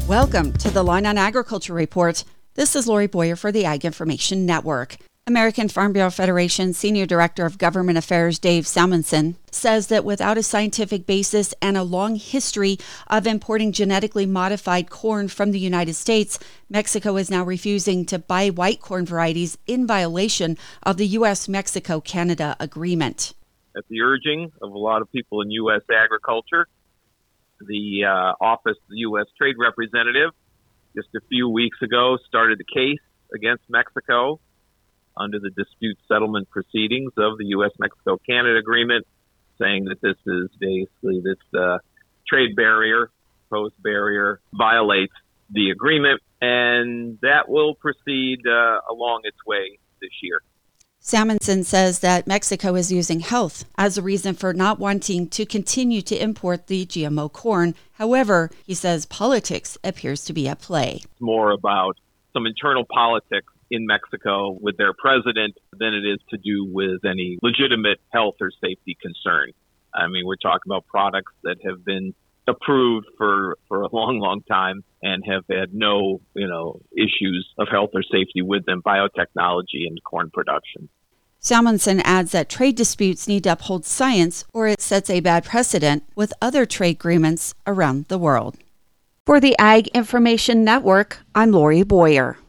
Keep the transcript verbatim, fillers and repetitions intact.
Welcome to the Line on Agriculture Report. This is Lori Boyer for the Ag Information Network. American Farm Bureau Federation Senior Director of Government Affairs Dave Salmonson says that without a scientific basis and a long history of importing genetically modified corn from the United States, Mexico is now refusing to buy white corn varieties in violation of the U S Mexico Canada agreement. At the urging of a lot of people in U S agriculture, the uh, Office of the U S Trade Representative just a few weeks ago started the case against Mexico under the dispute settlement proceedings of the U S Mexico Canada agreement, saying that this is basically this uh, trade barrier, post barrier, violates the agreement, and that will proceed uh, along its way this year. Salmonson says that Mexico is using health as a reason for not wanting to continue to import the G M O corn. However, he says politics appears to be at play. It's more about some internal politics in Mexico with their president than it is to do with any legitimate health or safety concern. I mean, we're talking about products that have been approved for, for a long, long time and have had no, you know, issues of health or safety with them, biotechnology and corn production. Salmonson adds that trade disputes need to uphold science or it sets a bad precedent with other trade agreements around the world. For the Ag Information Network, I'm Lori Boyer.